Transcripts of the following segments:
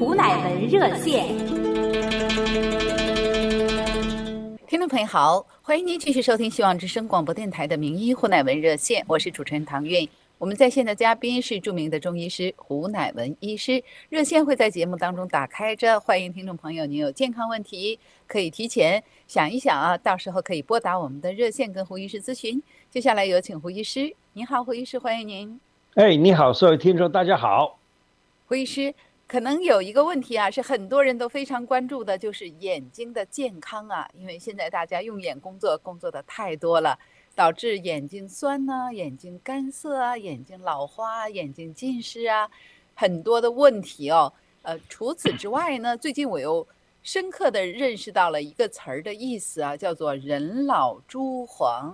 胡乃文热线。 听众朋友好，欢迎您继续收听希望之声广播电台的名医胡乃文热线，我是主持人唐韵。我们在线的嘉宾是著名的中医师胡乃文医师，热线会在节目当中打开着，欢迎听众朋友，您有健康问题可以提前想一想啊，到时候可以拨打我们的热线跟胡医师咨询。接下来有请胡医师。您好，胡医师，欢迎您。 你好，所有听众大家好。 胡医师，可能有一个问题啊，是很多人都非常关注的，就是眼睛的健康啊，因为现在大家用眼工作的太多了，导致眼睛酸啊、眼睛干涩啊、眼睛老花啊、眼睛近视啊，很多的问题哦。除此之外呢，最近我又深刻的认识到了一个词儿的意思啊，叫做人老珠黄。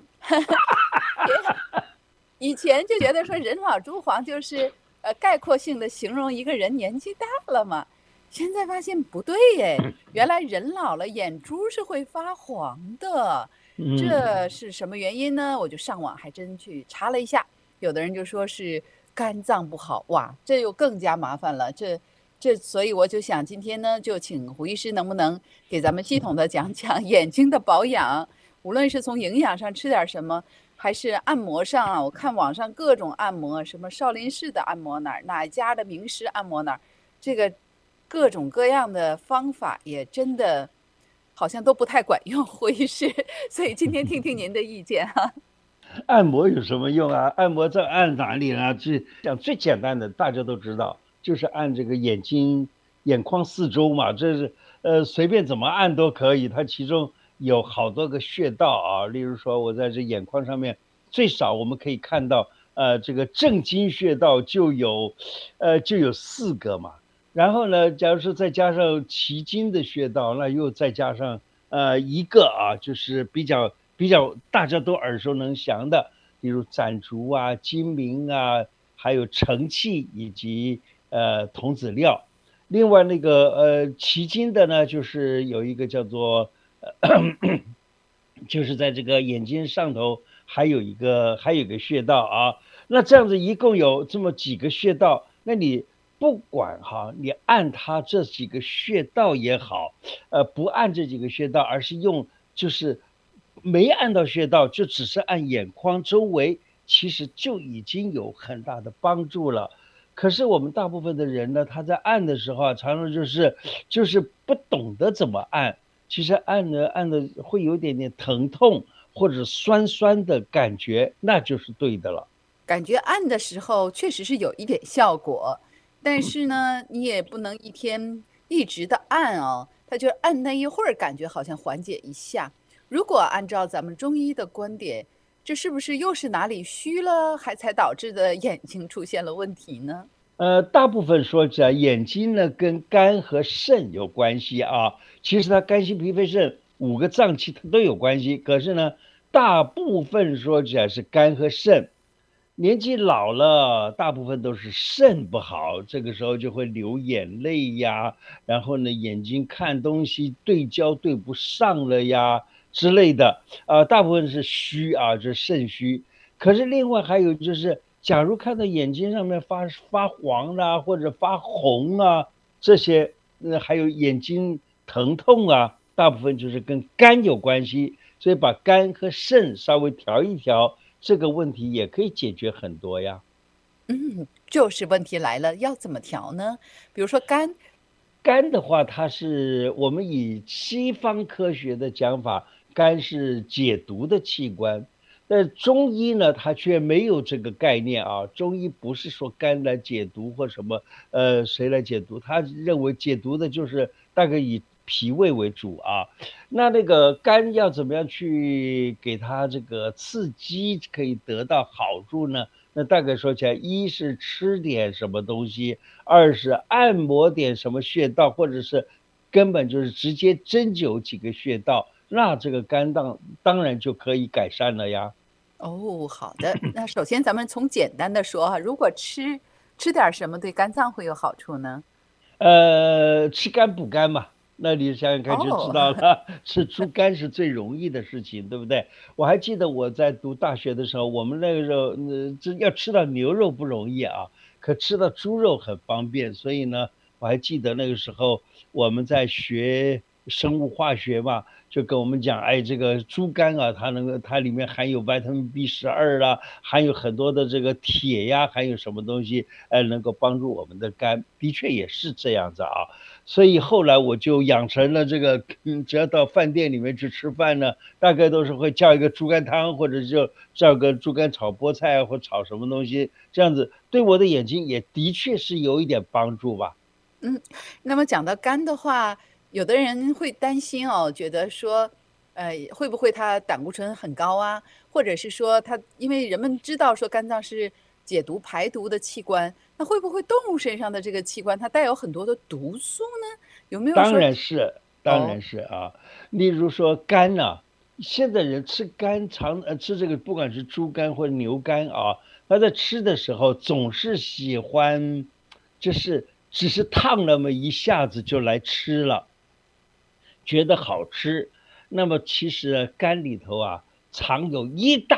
以前就觉得说人老珠黄就是概括性的形容一个人年纪大了嘛，现在发现不对耶，原来人老了眼珠是会发黄的，这是什么原因呢？我就上网还真去查了一下，有的人就说是肝脏不好，哇，这又更加麻烦了，所以我就想今天呢，就请胡医师能不能给咱们系统的讲讲眼睛的保养，无论是从营养上吃点什么，还是按摩上啊，我看网上各种按摩，什么少林寺的按摩哪家的名师按摩哪，这个各种各样的方法也真的好像都不太管用，胡医师，所以今天听听您的意见哈。 按摩有什么用啊？按摩这按哪里啊？最简单的，大家都知道，就是按这个眼睛眼眶四周嘛，这是随便怎么按都可以，它其中有好多个穴道啊，例如说我在这眼眶上面，最少我们可以看到这个正经穴道就有4个嘛，然后呢，假如说再加上奇经的穴道，那又再加上一个啊，就是比较大家都耳熟能详的，比如攒竹啊、睛明啊，还有承气以及童子尿。另外那个奇经的呢，就是有一个叫做就是在这个眼睛上头还有一个穴道啊。那这样子一共有这么几个穴道，那你不管哈，你按它这几个穴道也好，不按这几个穴道，而是用就是没按到穴道，就只是按眼眶周围，其实就已经有很大的帮助了。可是我们大部分的人呢，他在按的时候啊，常常就是不懂得怎么按，其实按的会有点点疼痛或者酸酸的感觉，那就是对的了。 感觉按的时候确实是有一点效果，但是呢，你也不能一天一直的按哦，它就按那一会儿，感觉好像缓解一下。如果按照咱们中医的观点，这是不是又是哪里虚了，才导致的眼睛出现了问题呢？ 大部分说起来，眼睛呢跟肝和肾有关系啊。其实它肝心脾肺肾5个脏器它都有关系，可是呢，大部分说起来是肝和肾。年纪老了，大部分都是肾不好，这个时候就会流眼泪呀，然后呢，眼睛看东西对焦对不上了呀之类的，大部分是虚啊，这肾虚。可是另外还有就是，假如看到眼睛上面发黄啦，或者发红啊，这些，还有眼睛疼痛啊，大部分就是跟肝有关系，所以把肝和肾稍微调一调，这个问题也可以解决很多呀。 就是问题来了，要怎么调呢？比如说肝的话，它是我们以西方科学的讲法，肝是解毒的器官。但中医呢，它却没有这个概念啊。中医不是说肝来解毒或什么，谁来解毒？他认为解毒的就是大概以脾胃为主啊。那个肝要怎么样去给它这个刺激，可以得到好处呢？那大概说起来，一是吃点什么东西，二是按摩点什么穴道，或者是根本就是直接针灸几个穴道，那这个肝当然就可以改善了呀。 哦，好的。那首先咱们从简单的说哈，如果吃点什么对肝脏会有好处呢？ 吃肝补肝嘛，那你想想看就知道了。吃猪肝是最容易的事情，对不对？我还记得我在读大学的时候，我们那个时候，这要吃到牛肉不容易啊，可吃到猪肉很方便，所以呢， 我还记得那个时候我们在学生物化学嘛，就跟我们讲，哎，这个猪肝啊，它里面含有维他命 B12啦，含有很多的这个铁呀，还有什么东西，能够帮助我们的肝，的确也是这样子啊。所以后来我就养成了这个，只要到饭店里面去吃饭呢，大概都是会叫一个猪肝汤，或者就叫个猪肝炒菠菜或炒什么东西，这样子对我的眼睛也的确是有一点帮助吧。 嗯，那么讲到肝的话，有的人会担心哦，觉得说，会不会他胆固醇很高啊？或者是说他，因为人们知道说肝脏是解毒排毒的器官，那会不会动物身上的这个器官它带有很多的毒素呢？有没有当说， 然是，当哦， 然是啊。例如说肝呐、现在人吃肝吃这个，不管是猪肝或者牛肝啊，他在吃的时候总是喜欢，就是只是烫那么一下子就来吃了，觉得好吃。那么其实呢肝里头啊藏有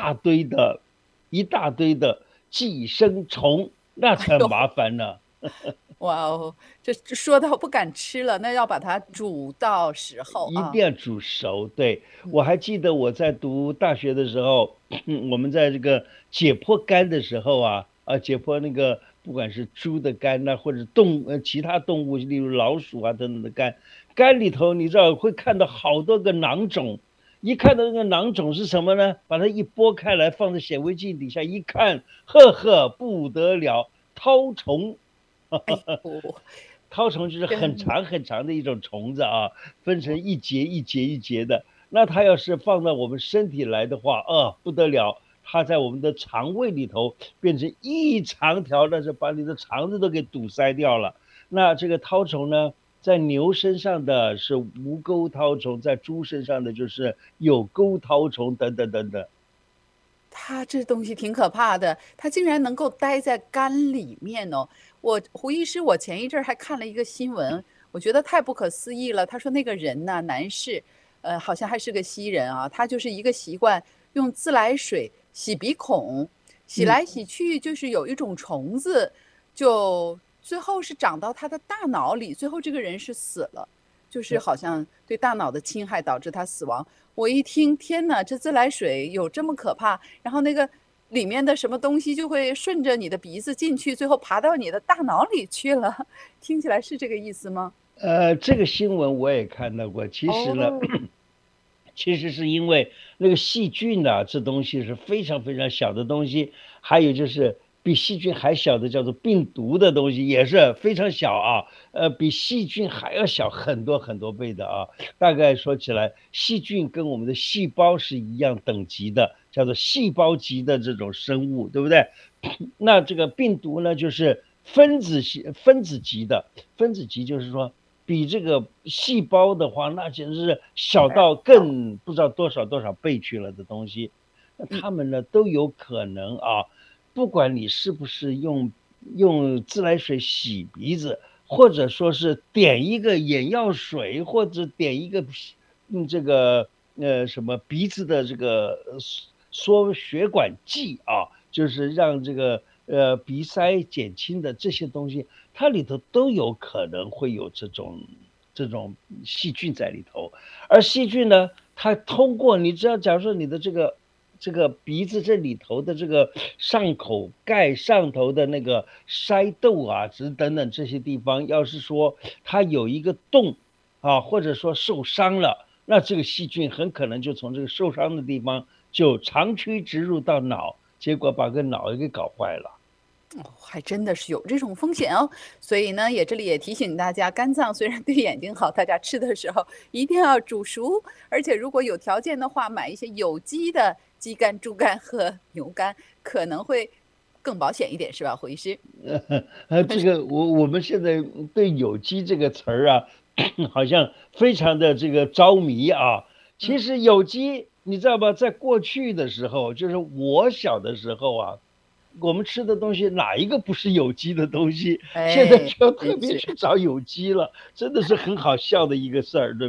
一大堆的寄生虫，那才哎呦， 麻烦呢。 哇哦，这说到不敢吃了，那要把它煮到时候啊， 一定要煮熟。对， 嗯我还记得我在读大学的时候，我们在这个解剖肝的时候啊，解剖那个不管是猪的肝呐、或者其他动物，例如老鼠啊等等的肝，肝里头你知道会看到好多个囊肿，一看到那个囊肿是什么呢？把它一剥开来，放在显微镜底下一看，呵呵，不得了，绦虫。 哎呦， 绦虫就是很真长很长的一种虫子啊，分成一节一节一节的。那它要是放到我们身体来的话，不得了，它在我们的肠胃里头变成一长条，但是把你的肠子都给堵塞掉了。那这个绦虫呢，在牛身上的是无钩绦虫，在猪身上的就是有钩绦虫等等等等。 它这东西挺可怕的，它竟然能够待在肝里面哦。胡医师，我前一阵儿还看了一个新闻，我觉得太不可思议了。他说那个人呢，男士，好像还是个西人啊，他就是一个习惯用自来水洗鼻孔，洗嗯， 来洗去，就是有一种虫子，就最后是长到他的大脑里，最后这个人是死了，就是好像对大脑的侵害导致他死亡。我一听，天呐，这自来水有这么可怕？然后那个里面的什么东西就会顺着你的鼻子进去，最后爬到你的大脑里去了。听起来是这个意思吗？ 这个新闻我也看到过。其实呢， 哦， 其实是因为那个细菌呐、这东西是非常非常小的东西，还有就是比细菌还小的叫做病毒的东西也是非常小啊，比细菌还要小很多很多倍的啊。大概说起来，细菌跟我们的细胞是一样等级的，叫做细胞级的这种生物，对不对？那这个病毒呢，就是分子级的，分子级就是说比这个细胞的话，那简直是小到更不知道多少多少倍去了的东西。那嗯， 它们呢都有可能啊，不管你是不是用自来水洗鼻子，或者说是点一个眼药水，或者点一个这个什么鼻子的这个缩血管剂啊，就是让这个鼻塞减轻的这些东西，它里头都有可能会有这种细菌在里头。而细菌呢，它通过你只要假如说你的这个鼻子这里头的这个上口盖上头的那个筛窦啊，等等这些地方，要是说它有一个洞啊，或者说受伤了，那这个细菌很可能就从这个受伤的地方就长驱直入到脑，结果把个脑给搞坏了。 哦，还真的是有这种风险哦。所以呢，这里也提醒大家，肝脏虽然对眼睛好，大家吃的时候一定要煮熟，而且如果有条件的话，买一些有机的鸡肝、猪肝和牛肝，可能会更保险一点，是吧，胡医师？ 这个我们现在对有机这个词儿啊，好像非常的这个着迷啊。其嗯， 实有机你知道吧，在过去的时候，就是我小的时候啊，我们吃的东西哪一个不是有机的东西？现在哎， 就要特别真是。 去找有机了，真的是很好笑的一个事儿，对不对？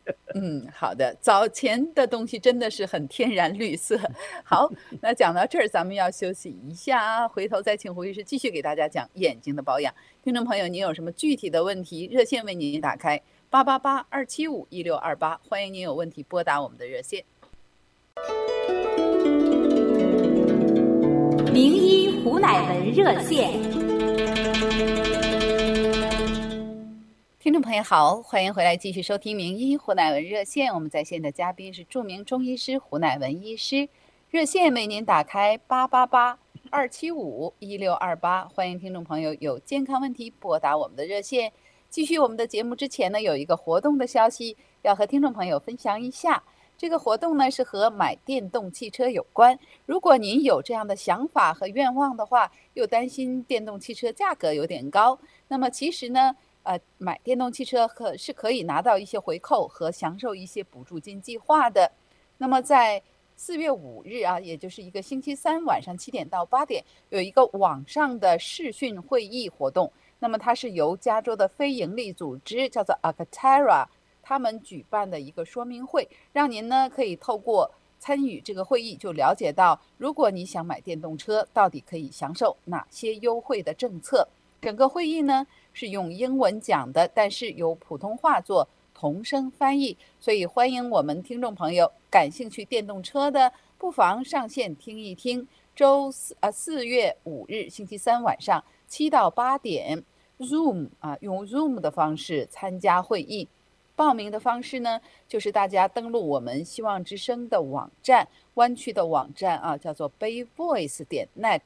好的，早前的东西真的是很天然绿色。好，那讲到这儿，咱们要休息一下啊，回头再请胡医师继续给大家讲眼睛的保养。听众朋友，您有什么具体的问题，热线为您打开888-275-1628，欢迎您有问题拨打我们的热线。 名医胡乃文热线。 听众朋友好，欢迎回来继续收听名医胡乃文热线。我们在线的嘉宾是著名中医师胡乃文医师，热线为您打开888-275-1628，欢迎听众朋友有健康问题拨打我们的热线。继续我们的节目之前呢，有一个活动的消息要和听众朋友分享一下。这个活动呢是和买电动汽车有关。如果您有这样的想法和愿望的话，又担心电动汽车价格有点高，那么其实呢买电动汽车可以拿到一些回扣和享受一些补助金计划的。那么在4月5日啊，也就是一个星期三晚上7点到8点，有一个网上的视讯会议活动。那么它是由加州的非营利组织叫做 Actera 他们举办的一个说明会，让您呢可以透过参与这个会议，就了解到如果你想买电动车，到底可以享受哪些优惠的政策。整个会议呢是用英文讲的，但是由普通话做同声翻译，所以欢迎我们听众朋友感兴趣电动车的，不妨上线听一听。4月5日星期三晚上7到8点 Zoom 用 Zoom 的方式参加会议。报名的方式呢，就是大家登录我们希望之声的网站，湾区的网站叫做 bayvoice.net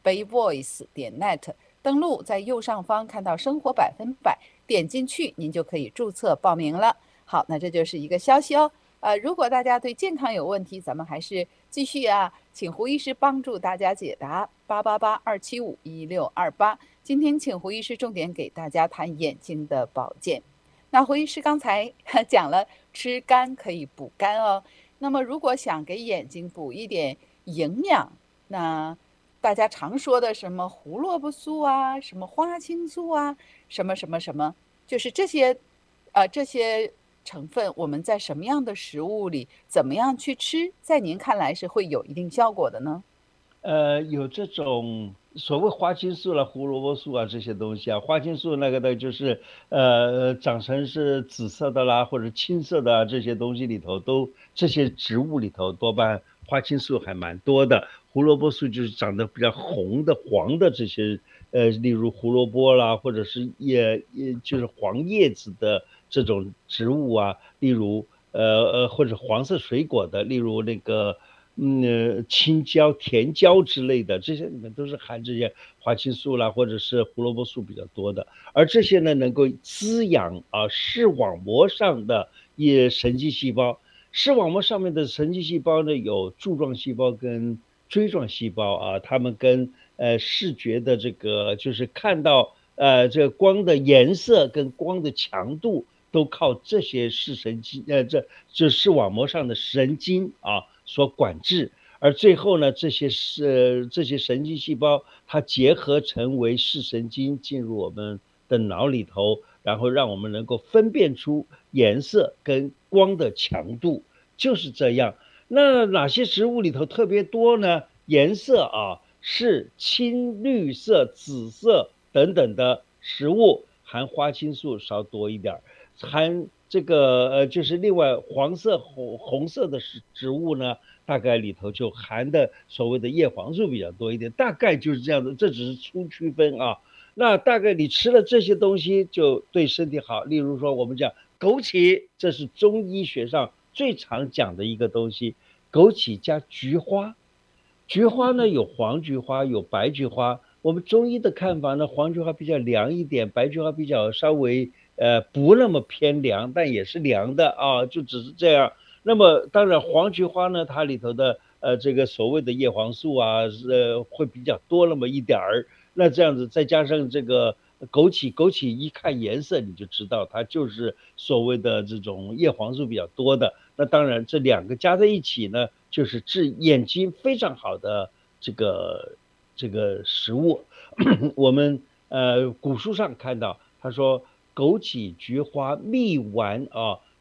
bayvoice.net， 登录在右上方看到生活100%，点进去您就可以注册报名了。好，那这就是一个消息哦。如果大家对健康有问题，咱们还是继续请胡医师帮助大家解答。888-275-1628，今天请胡医师重点给大家谈眼睛的保健。那胡医师刚才讲了吃肝可以补肝哦，那么如果想给眼睛补一点营养，那大家常说的什么胡萝卜素什么花青素什么什么什么，就是这些成分，我们在什么样的食物里怎么样去吃，在您看来是会有一定效果的呢？ 有这种所谓花青素啦、胡萝卜素这些东西花青素那个的就是长成是紫色的啦或者青色的这些东西里头这些植物里头多半花青素还蛮多的。胡萝卜素就是长得比较红的黄的这些例如胡萝卜啦，或者是就是黄叶子的这种植物例如或者黄色水果的，例如那个青椒、甜椒之类的，这些里面都是含这些花青素啦，或者是胡萝卜素比较多的。而这些呢，能够滋养视网膜上的神经细胞。视网膜上面的神经细胞呢，有柱状细胞跟锥状细胞它们跟视觉的这个就是看到这个光的颜色跟光的强度，都靠这些视神经这视网膜上的神经所管制。而最后呢，这些神经细胞它结合成为视神经，进入我们的脑里头，然后让我们能够分辨出颜色跟光的强度，就是这样。那哪些食物里头特别多呢？颜色是青绿色、紫色等等的食物含花青素稍多一点，含这个就是另外黄色、红色的植物呢，大概里头就含的所谓的叶黄素比较多一点，大概就是这样的，这只是粗区分那大概你吃了这些东西就对身体好。例如说我们讲枸杞，这是中医学上最常讲的一个东西，枸杞加菊花。菊花呢有黄菊花有白菊花，我们中医的看法呢，黄菊花比较凉一点，白菊花比较稍微不那么偏凉，但也是凉的就只是这样。那么当然黄菊花呢，它里头的这个所谓的叶黄素会比较多那么一点儿。那这样子再加上这个枸杞一看颜色你就知道它就是所谓的这种叶黄素比较多的。那当然这两个加在一起呢，就是治眼睛非常好的这个食物。我们古书上看到他说枸杞菊花蜜丸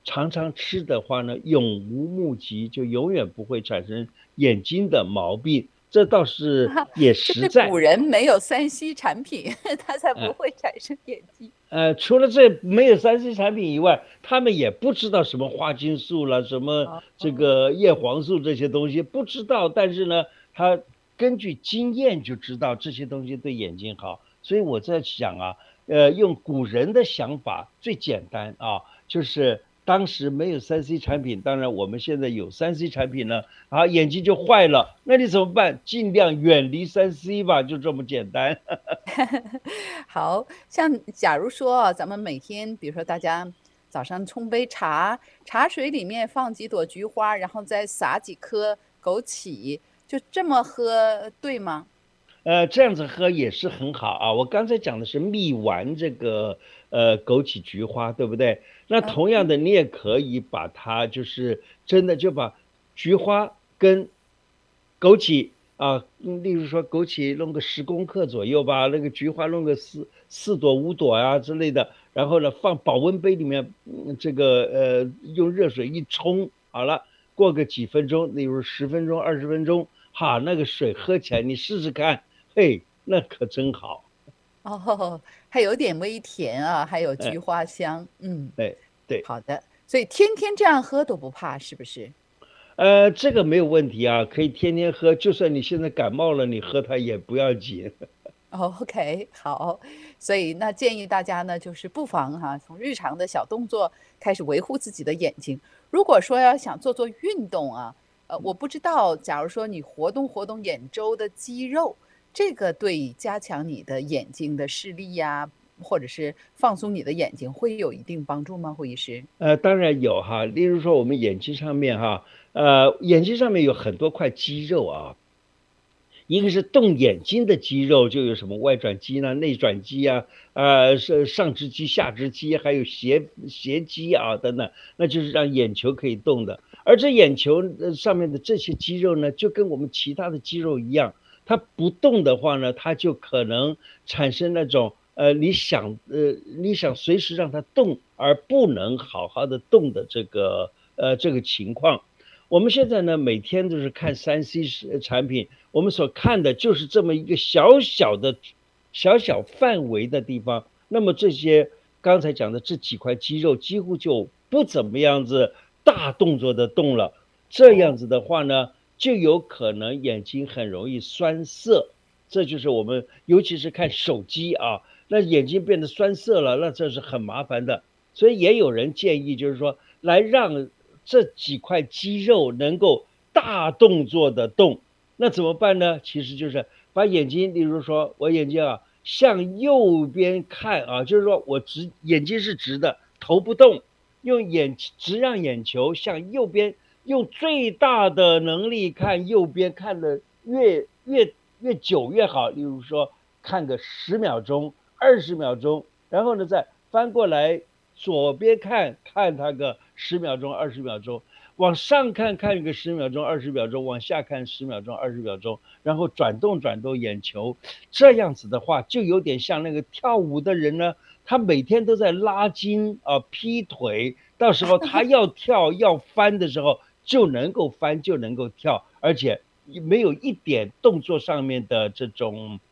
常常吃的话呢，永无目疾，就永远不会产生眼睛的毛病，这倒是也就是实在。 古人没有3C 产品，他才不呃会产生眼疾。 除了这没有3C 产品以外，他们也不知道什么花青素了，什么这哦， 个叶黄素这些东西不知道，但是呢，他根据经验就知道这些东西对眼睛好。所以我在想啊，用古人的想法最简单啊，就是当时没有3C 产品，当然我们现在有3C 产品呢，啊，眼睛就坏了，那你怎么办？尽量远离3C 吧，就这么简单。 好像假如说啊咱们每天，比如说大家早上冲杯茶，茶水里面放几朵菊花，然后再撒几颗枸杞，就这么喝，对吗？ 这样子喝也是很好啊。我刚才讲的是蜜丸这个枸杞菊花，对不对？那嗯， 同样的，你也可以把它就是真的就把菊花跟枸杞啊，例如说枸杞弄个10公克左右吧，那个菊花弄个四朵5朵啊之类的，然后呢放保温杯里面，这个用热水一冲，好了，过个几分钟，例如10分钟、20分钟，哈，那个水喝起来你试试看。嘿，那可真好。 哦，还有点微甜啊，还有菊哎， 花香， 对对， 好的，所以天天这样喝都不怕，是不是？ 这个没有问题啊，可以天天喝，就算你现在感冒了，你喝它也不要紧。 哦，OK，好，所以那建议大家呢，就是不妨哈，从日常的小动作开始维护自己的眼睛。如果说要想做运动啊，我不知道，假如说你活动活动眼周的肌肉，这个对加强你的眼睛的视力呀，或者是放松你的眼睛，会有一定帮助吗？会医师？ 当然有哈，例如说我们眼睛上面哈，眼睛上面有很多块肌肉啊，一个是动眼睛的肌肉，就有什么外转肌呢、内转肌啊，是上肢肌、下肢肌，还有斜肌啊等等，那就是让眼球可以动的。而这眼球上面的这些肌肉呢，就跟我们其他的肌肉一样，它不动的话呢，它就可能产生那种你想随时让它动而不能好好的动的这个情况。我们现在呢，每天都是看3C 产品，我们所看的就是这么一个小小范围的地方。那么这些刚才讲的这几块肌肉几乎就不怎么样子大动作的动了。这样哦， 子的话呢，就有可能眼睛很容易酸涩。这就是我们尤其是看手机啊，那眼睛变得酸涩了，那这是很麻烦的。所以也有人建议，就是说来让这几块肌肉能够大动作的动，那怎么办呢？其实就是把眼睛，例如说我眼睛啊向右边看啊，就是说我眼睛是直的，头不动，直让眼球向右边，用最大的能力看右边，看的越久越好。例如说看个10秒钟、20秒钟，然后呢再翻过来左边看它个10秒钟、20秒钟，往上看看个10秒钟、20秒钟，往下看10秒钟、20秒钟，然后转动眼球。这样子的话，就有点像那个跳舞的人呢，他每天都在拉筋啊、劈腿，到时候他要跳要翻的时候，就能够翻，就能够跳，而且没有一点动作上面的这种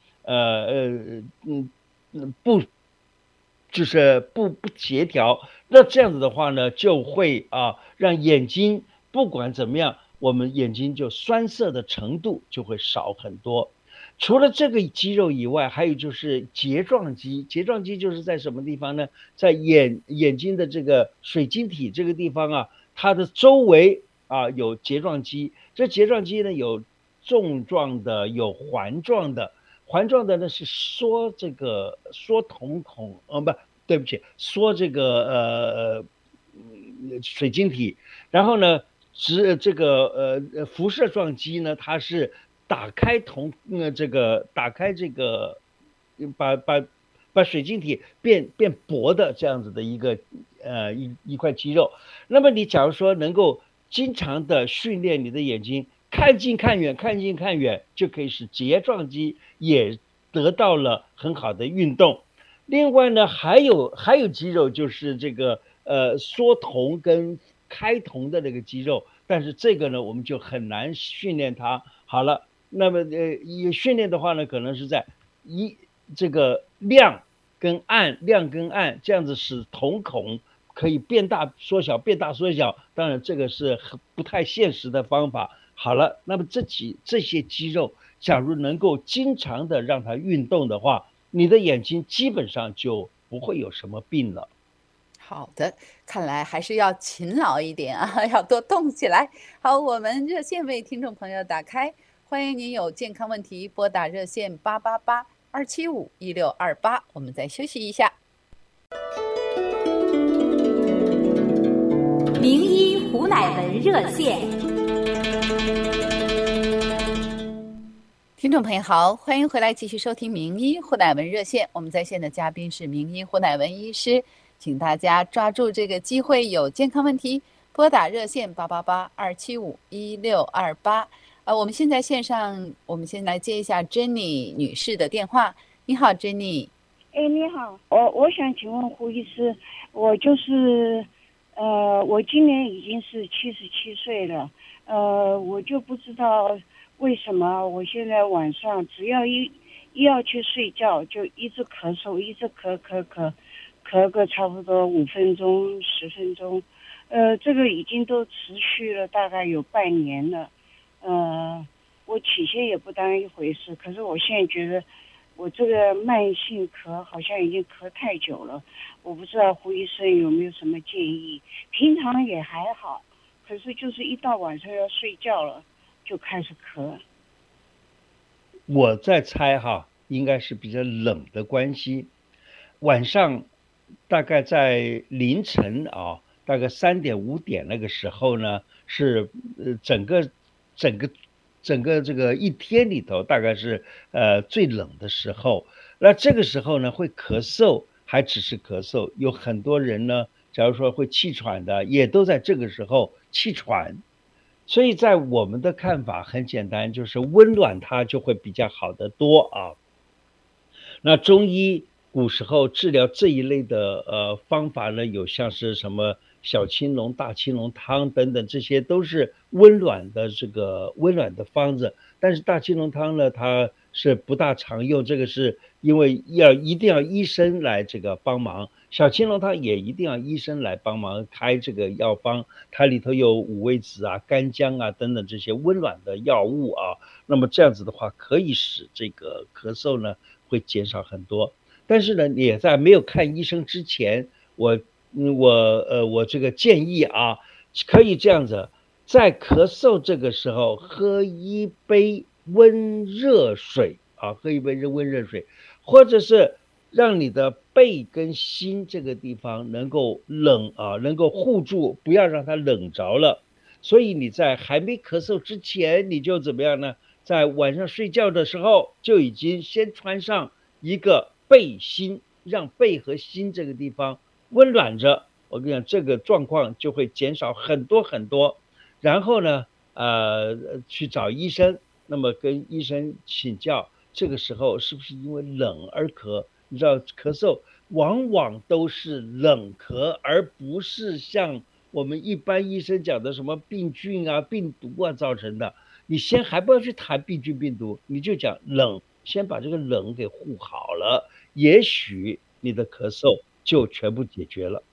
不就是不协调。那这样子的话呢，就会让眼睛不管怎么样，我们眼睛就酸涩的程度就会少很多。除了这个肌肉以外，还有就是睫状肌。睫状肌就是在什么地方呢？在眼睛的这个水晶体这个地方啊，它的周围啊有睫状肌。这睫状肌呢有纵状的，有环状的。环状的呢是缩瞳孔，不，对不起，缩这个水晶体。然后呢，这个辐射状肌呢，它是打开这个把把把水晶体变薄的这样子的一块肌肉。那么你假如说能够经常的训练你的眼睛，看近看远，看近看远，就可以使睫状肌也得到了很好的运动。另外呢，还有肌肉就是这个缩瞳跟开瞳的那个肌肉，但是这个呢，我们就很难训练它。好了，那么训练的话呢，可能是在这个亮跟暗这样子使瞳孔可以变大缩小，变大缩小。当然这个是不太现实的方法。好了，那么这些肌肉，假如能够经常的让它运动的话，你的眼睛基本上就不会有什么病了。 好的，看来还是要勤劳一点啊，要多动起来。好，我们热线为听众朋友打开，欢迎您有健康问题拨打热线888-275-1628。我们再休息一下。 名医胡乃文热线。 听众朋友好，欢迎回来继续收听名医胡乃文热线。我们在线的嘉宾是名医胡乃文医师，请大家抓住这个机会，有健康问题拨打热线888-275-1628。我们现在线上，我们先来接一下 Jenny 女士的电话。你好 Jenny。 你好，我想请问胡医师，我就是我今年已经是77岁了，我就不知道为什么我现在晚上只要一要去睡觉，就一直咳嗽，一直咳个差不多5分钟10分钟，这个已经都持续了大概有半年了，我起先也不当一回事，可是我现在觉得我这个慢性咳好像已经咳太久了，我不知道胡医生有没有什么建议？平常也还好，可是就是一到晚上要睡觉了就开始咳。 我在猜哈，应该是比较冷的关系。晚上大概在凌晨啊，大概3点5点那个时候呢，是整个这个一天里头大概是最冷的时候。那这个时候呢会咳嗽，还只是咳嗽，有很多人呢，假如说会气喘的，也都在这个时候气喘。所以在我们的看法很简单，就是温暖它就会比较好得多啊。那中医古时候治疗这一类的方法呢，有像是什么小青龙、大青龙汤等等，这些都是温暖的方子。但是大青龙汤呢，它是不大常用，这个是因为一定要医生来这个帮忙。小青龙汤也一定要医生来帮忙开这个药方，它里头有五味子啊、干姜啊等等这些温暖的药物啊。那么这样子的话，可以使这个咳嗽呢会减少很多。但是呢，也在没有看医生之前，我这个建议啊，可以这样子，在咳嗽这个时候喝一杯温热水啊，或者是让你的背跟心这个地方能够能够护住，不要让它冷着了。所以你在还没咳嗽之前，你就怎么样呢？在晚上睡觉的时候就已经先穿上一个背心，让背和心这个地方温暖着。我跟你讲，这个状况就会减少很多很多。然后呢，去找医生，那么跟医生请教，这个时候是不是因为冷而咳？你知道咳嗽往往都是冷咳，而不是像我们一般医生讲的什么病菌啊、病毒啊造成的。你先还不要去谈病菌病毒，你就讲冷，先把这个冷给护好了，也许你的咳嗽就全部解决了。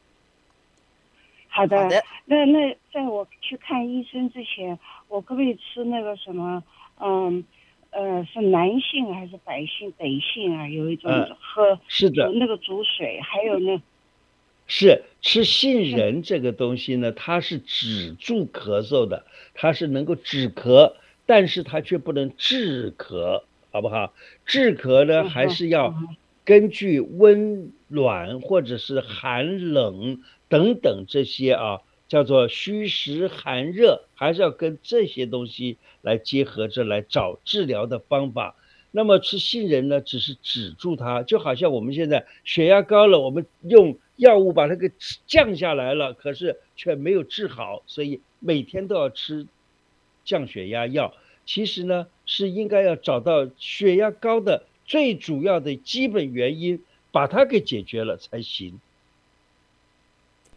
好的，那在我去看医生之前，我可不可以吃那个什么，是南杏还是北杏啊？有一种喝， 是的， 那个煮水，还有呢， 是吃杏仁这个东西呢，它是止住咳嗽的，它是能够止咳，但是它却不能治咳，好不好？治咳呢，还是要根据温暖或者是寒冷等等这些啊，叫做虚实寒热，还是要跟这些东西来结合着来找治疗的方法。那么吃杏仁呢，只是止住它，就好像我们现在血压高了，我们用药物把它给降下来了，可是却没有治好，所以每天都要吃降血压药。其实呢，是应该要找到血压高的最主要的基本原因，把它给解决了才行。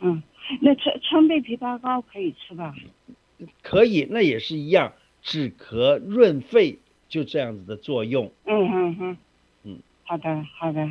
那川贝枇杷膏可以吃吧？ 可以，那也是一样，止咳润肺，就这样子的作用。 好的，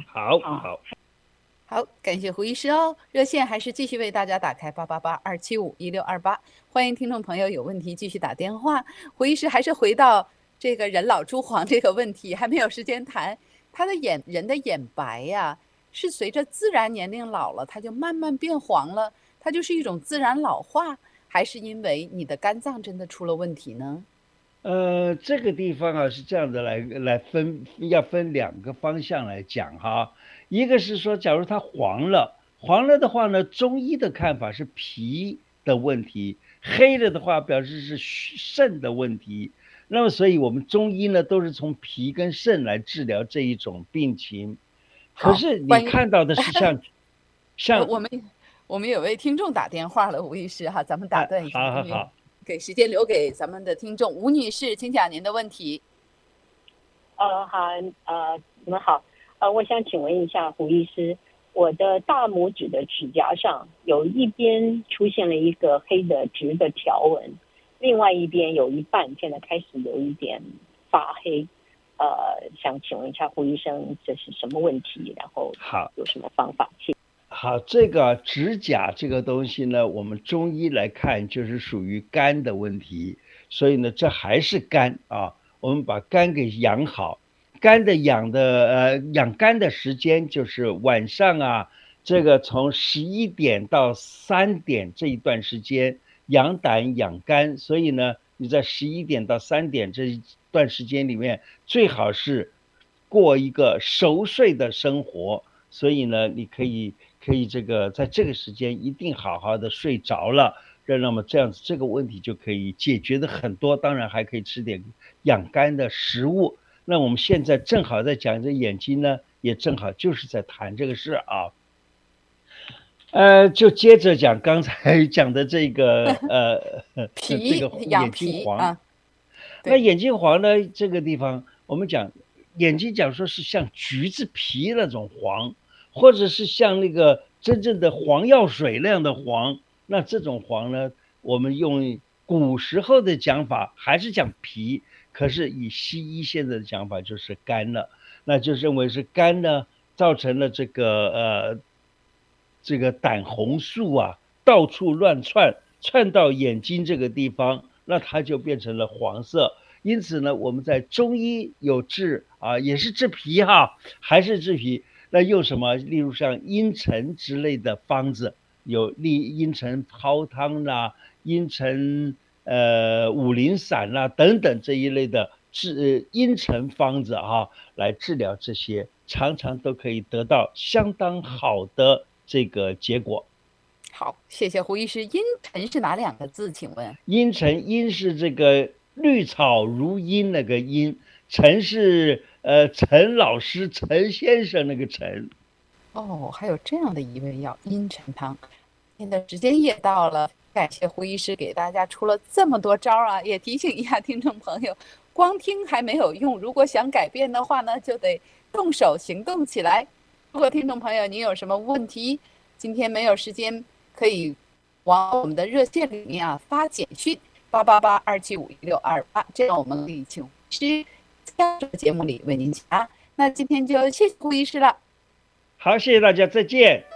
好，感谢胡医师哦。热线还是继续为大家打开888-275-1628，欢迎听众朋友有问题继续打电话。胡医师还是回到这个人老珠黄这个问题，还没有时间谈。他的人的眼白呀，是随着自然年龄老了，它就慢慢变黄了，它就是一种自然老化，还是因为你的肝脏真的出了问题呢？ 这个地方啊是这样的来分，要分2个方向来讲哈。一个是说，假如它黄了的话呢，中医的看法是脾的问题，黑了的话表示是肾的问题。那么所以我们中医呢都是从脾跟肾来治疗这一种病情。可是你看到的是像我们有位听众打电话了，吴医师哈，咱们打断一下。 好， 给时间留给咱们的听众。吴女士，请讲您的问题。 好，你们好，我想请问一下胡医师，我的大拇指的指甲上有一边出现了一个黑的直的条纹，另外一边有一半现在开始有一点发黑，想请问一下胡医生，这是什么问题？然后有什么方法？ 好，这个指甲这个东西呢，我们中医来看就是属于肝的问题，所以呢，这还是肝啊。我们把肝给养好，肝的养肝的时间就是晚上啊，这个从11点到3点这一段时间养胆养肝，所以呢，你在11点到3点这一段时间里面，最好是过一个熟睡的生活。所以呢，你可以这个在这个时间一定好好的睡着了，那么这样子这个问题就可以解决的很多。当然还可以吃点养肝的食物。那我们现在正好在讲这眼睛呢，也正好就是在谈这个事啊。就接着讲刚才讲的这个这个眼睛黄。那眼睛黄呢，这个地方我们讲眼睛，讲说是像橘子皮那种黄，或者是像那个真正的黄药水那样的黄。那这种黄呢，我们用古时候的讲法还是讲脾，可是以西医现在的讲法就是肝了。那就认为是肝呢造成了这个胆红素啊到处乱窜到眼睛这个地方，那它就变成了黄色。因此呢，我们在中医有治啊，也是治脾哈，还是治脾。那用什么？例如像茵陈之类的方子，有茵陈泡汤啦、茵陈五苓散啦等等这一类的茵陈方子哈，来治疗这些，常常都可以得到相当好的这个结果。 好，谢谢胡医师。茵陈是哪2个字？请问？ 茵陈，茵是这个绿草如茵那个茵，陈是陈老师陈先生那个陈。 还有这样的一味药茵陈汤。现在时间也到了，感谢胡医师给大家出了这么多招啊，也提醒一下听众朋友，光听还没有用，如果想改变的话呢，就得动手行动起来。如果听众朋友您有什么问题，今天没有时间，可以往我们的热线里面发简讯888-275-1628，这样我们可以请胡医师在这个节目里为您解答。那今天就谢谢胡医师了。 好，谢谢大家，再见。